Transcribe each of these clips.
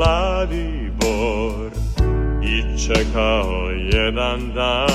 Zlatibor i čekao jedan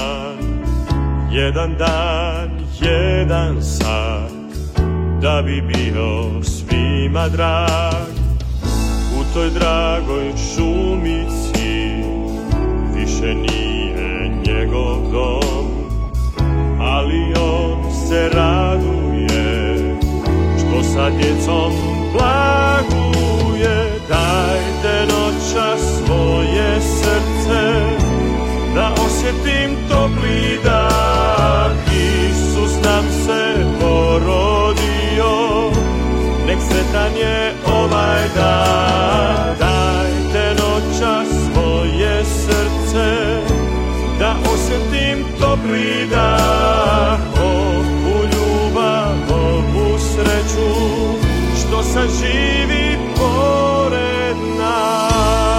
dan, jedan sat, da bi bio svima drag. U toj dragoj šumici više nije njegov dom, ali on se raduje što sa djecom blaguje. Dajte noćas svoje srce, da osjetim topli dah. Isus nam se porodio, nek sretan je ovaj dan. Dajte noćas svoje srce, da osjetim topli dah. Ovu ljubav, ovu sreću, što saživi pored nas.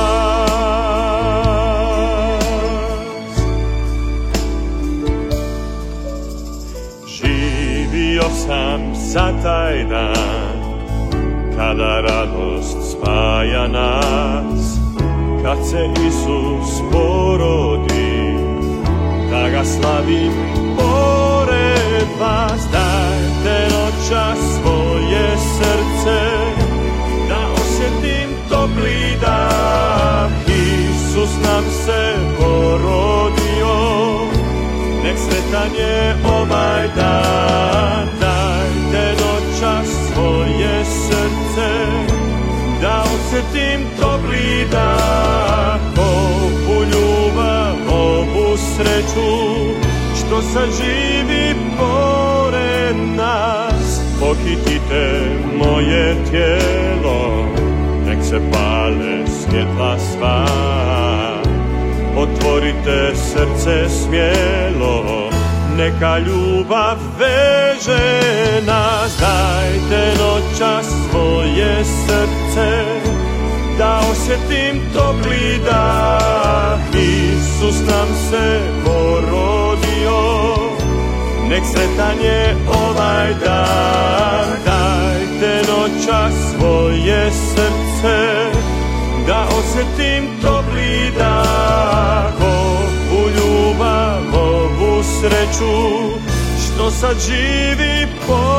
Živio sam za taj dan, kada radost spaja nas, kad se Isus porodi, da ga slavim pored vas. Dajte noćas svoje srce, da osjetim topli dah. Isus nam se porodio, nek sretan je ovaj dan. Dajte noćas svoje srce, da osjetim topli dah. Ovu ljubav, ovu sreću, što saživi pored nas. Pohitite moje tijelo, nek se pale svjetla sva. Otvorite srce smjelo, neka ljubav veže nas. Dajte noćas svoje srce, da osjetim topli dah. Isus nam se porodio, nek sretan je ovaj dan. Dajte noćas svoje srce, da osjetim topli dah. Ovu ljubav, ovu sreću, što sad živi po